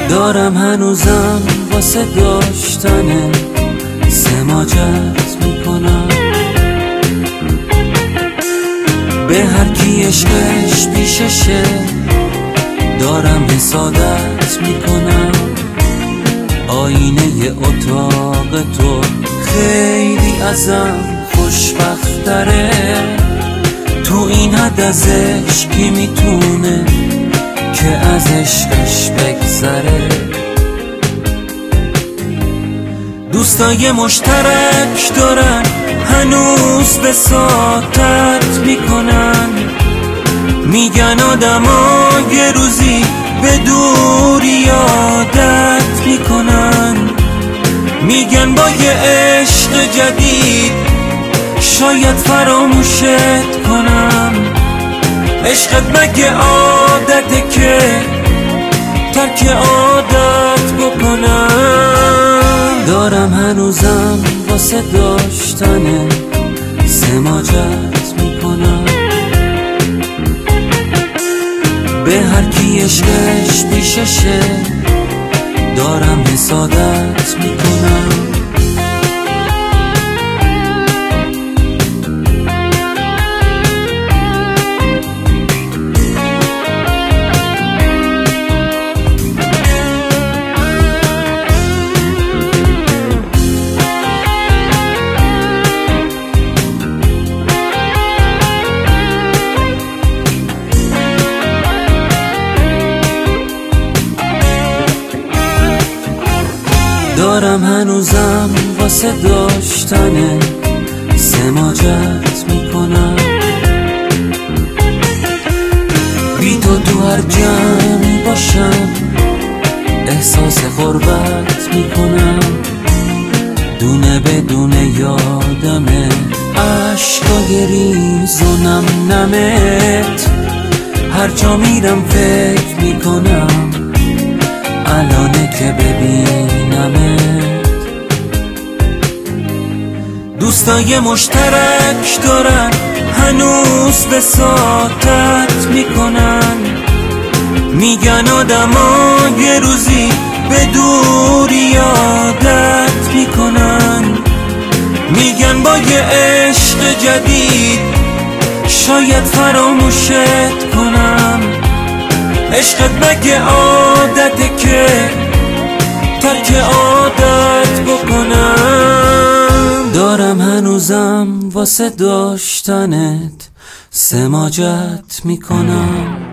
دارم هنوزم واسه داشتن سماجت میکنم. به هر کی عشقش پیششه دارم حسادت میکنم. آینه اتاق تو خیلی ازم خوشبختره. تو این حد از عشقی میتونه که از عشقش بگذره. دوستای مشترک دارن هنوز بساطت میکنن. میگن آدما یه روزی به دوری عادت میکنن. میگن با یه عشق جدید شاید فراموشت کنم. عشقت مگه عادته که ترک عادت بکنم. دارم هنوزم واسه داشتن سماجت میکنم. به هر کی عشقش پیششه دارم حسادت میکنم. دارم هنوزم واسه داشتن سماجت میکنم. بی تو هر جمعی باشم احساس غربت میکنم. دونه بدونه یادمه عشقای ریز و نم نمت. هر جا میرم فکر میکنم الانه که ببینمت. دوستای مشترک دارن هنوز بساطت میکنن. میگن آدما یه روزی به دوری عادت میکنن. میگن با یه عشق جدید شاید فراموشت کنم. عشقت مگه عادته که ترک عادت بکنم. دارم هنوزم واسه داشتنت سماجت میکنم.